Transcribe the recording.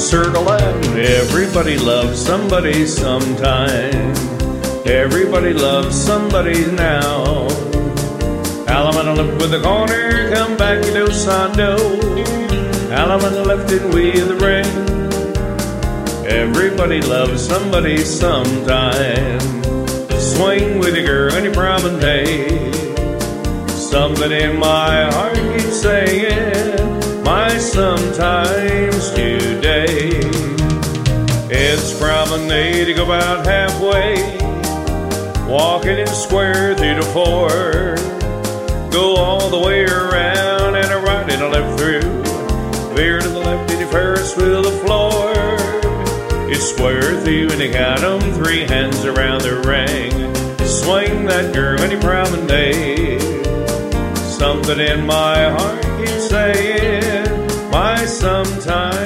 circle and everybody loves somebody sometime. Everybody loves somebody now. Alamana left with the corner, come back to Dos Santos. Alamana left it with the ring. Everybody loves somebody sometime. Swing with a girl any promenade. Something in my heart keeps saying, my sometimes today. It's promenade to go about halfway, walking in square through the four. Go all the way around and a right and a left through. Veer to the left and you Ferris wheel the floor. It's square through and you got 'em 3 hands around the ring. Swing that girl any promenade. Something in my heart keeps saying, my sometime